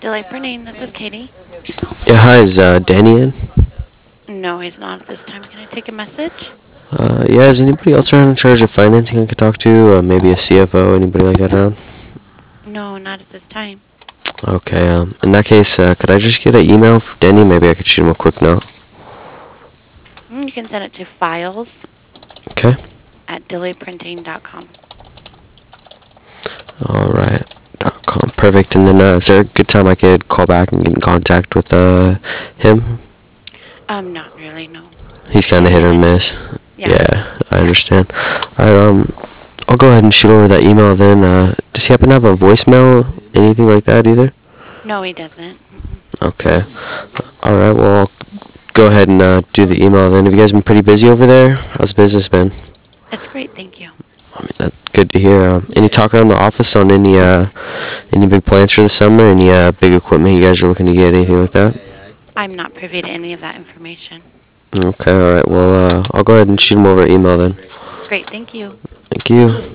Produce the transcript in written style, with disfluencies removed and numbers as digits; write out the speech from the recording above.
Delay Printing, this is Katie. Yeah, hi, is Danny in? No, he's not at this time. Can I take a message? Yeah, is anybody else around in charge of financing I could talk to? Maybe a CFO, anybody like that around? No, not at this time. Okay, in that case, could I just get an email from Danny? Maybe I could shoot him a quick note. You can send it to files Okay. at delayprinting.com. Alright. .com. Perfect. And then, is there a good time I could call back and get in contact with, him? Not really, no. He's kind of hit or miss. Yeah. Yeah, I understand. Alright, I'll go ahead and shoot over that email then. Does he happen to have a voicemail? Anything like that either? No, he doesn't. Mm-mm. Okay. Alright, well, I'll go ahead and do the email then. Have you guys been pretty busy over there? How's business been? It's great, thank you. I mean, that's good to hear. Any talk around the office on any big plans for the summer? Any big equipment you guys are looking to get? Anything like that? I'm not privy to any of that information. Okay, alright. Well, I'll go ahead and shoot him over an email then. Great, thank you. Thank you.